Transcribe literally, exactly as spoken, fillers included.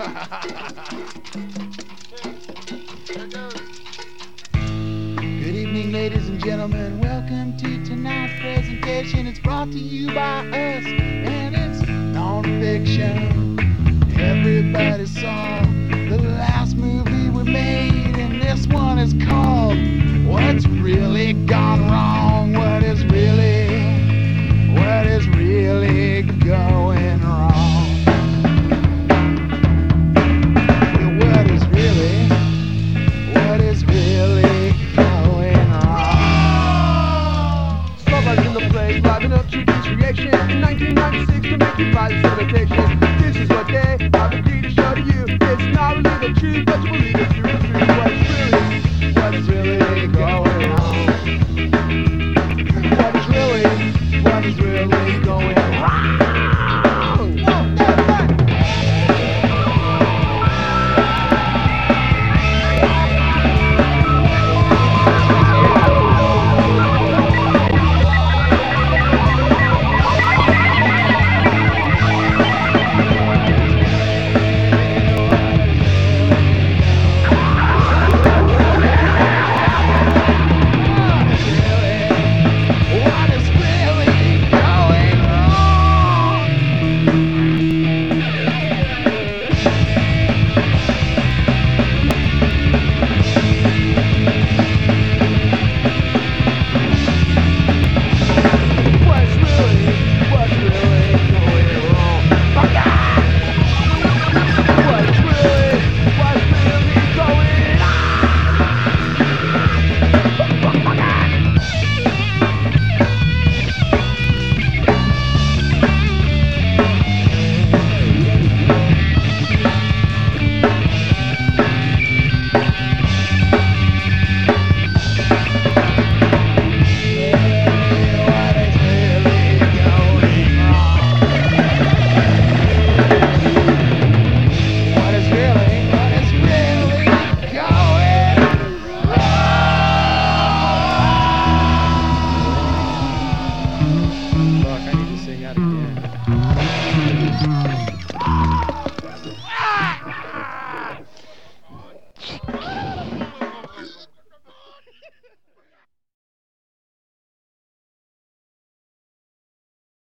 Good evening, ladies and gentlemen. Welcome to tonight's presentation. It's brought to you by us, and it's non-fiction. Everybody saw the last movie we made, and this one is called What's Really Gone Wrong? What is really, what is really going wrong? What is really, what is really going wrong? Starbucks in the place, liven up to this creation. In nineteen ninety-six, to make you buy this imitation. This is what they